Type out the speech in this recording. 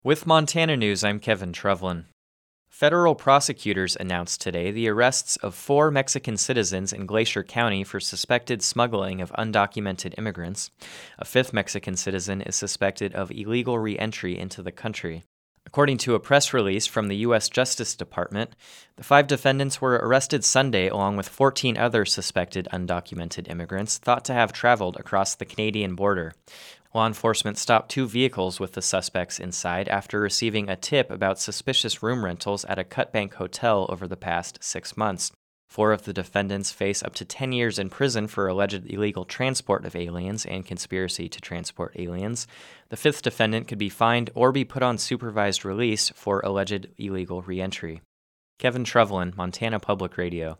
With Montana News, I'm Kevin Trevlin. Federal prosecutors announced today the arrests of 4 Mexican citizens in Glacier County for suspected smuggling of undocumented immigrants. A 5th Mexican citizen is suspected of illegal re-entry into the country. According to a press release from the U.S. Justice Department, the 5 defendants were arrested Sunday along with 14 other suspected undocumented immigrants thought to have traveled across the Canadian border. Law enforcement stopped 2 vehicles with the suspects inside after receiving a tip about suspicious room rentals at a Cutbank hotel over the past 6 months. 4 of the defendants face up to 10 years in prison for alleged illegal transport of aliens and conspiracy to transport aliens. The 5th defendant could be fined or be put on supervised release for alleged illegal reentry. Kevin Trevlin, Montana Public Radio.